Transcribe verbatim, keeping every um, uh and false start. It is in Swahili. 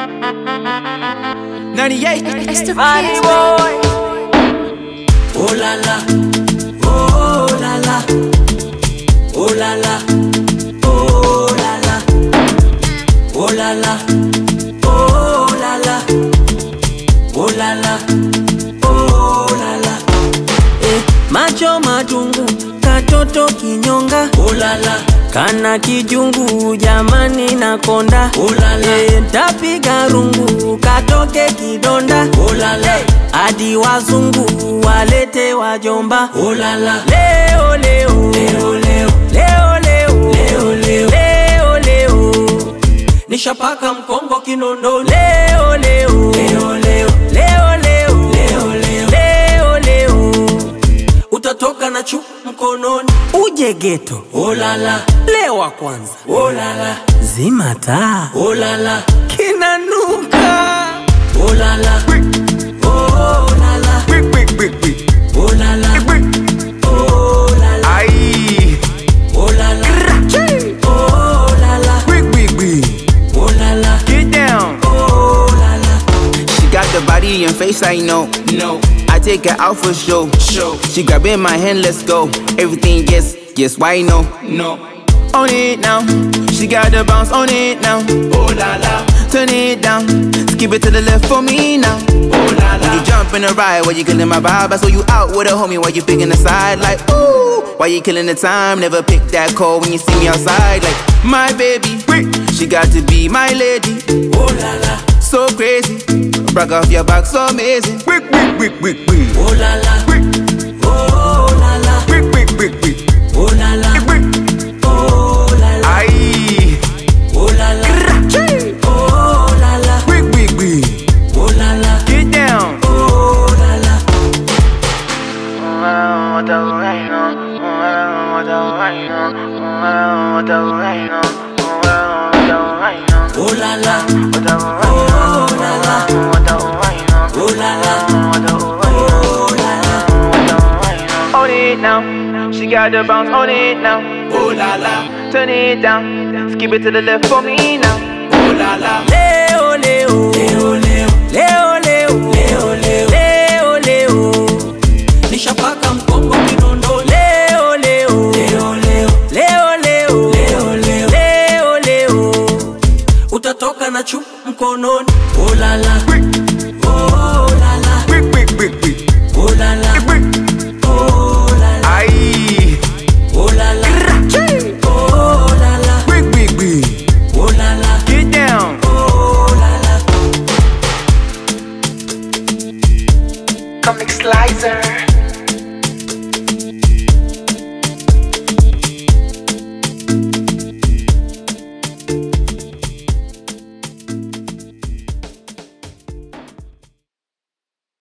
ninety-eight. It's the Money kids, boy. Oh la la, oh la la, oh la la, oh la la, oh la la, oh la la, oh la la, oh la la. Eh, macho matungu, katoto kinyonga. Oh la la. Kana kijungu jamani na konda. Oh la la. E, ntapiga rungu katoke kidonda. Oh la la. Adi wazungu walete wajomba. Oh la la. Leo leo leo leo leo leo leo leo leo leo nishapaka mkongo kinondo. Leo leo leo leo leo leo leo leo leo leo utatoka na chup mkononi uje geto. Oh la la. Lewa kwanza. Oh la la. Zima taa. Oh la la. Kinanuka. Oh la la. Oh la la. Oh la la. Oh la la. Aye. Oh la la. Oh la la. Oh la la. Get down. Oh la la. She got the body and face I know. No. I take her out for show. Show. She grab in my hand, let's go. Everything yes, yes, why no? No. On it now. She got the bounce on it now. Oh la la. Turn it down. Skip it to the left for me now. Oh la When la. you jump in the ride, why you killing my vibe? I saw you out with a homie, why you picking the side? Like, ooh, why you killing the time? Never pick that call when you see me outside. Like, my baby, she got to be my lady. Oh la la. So crazy, brag off your back, so amazing. Oh la la. Oh la la. Oh la la. Oh la la. Aye. Oh la la. Oh la la. Oh la la. Get down. Oh la la. Oh la la. Oh la la. Oh la la. Oh la la. On it now. She got the bounce on it now. Oh la la. Turn it down. Skip it to the left for me now. Oh la la. Leo leo Leo leo leo leo leo leo leo leo nishapaka mkongo kinondo. leo leo Leo leo leo leo leo leo leo leo utatoka na chup mkononi. Oh la la. Oh la la. Oh la la. Oh la la. Aye. Oh la la. Oh la la. Oh la la. Get down. Oh la la. Comic Slicer.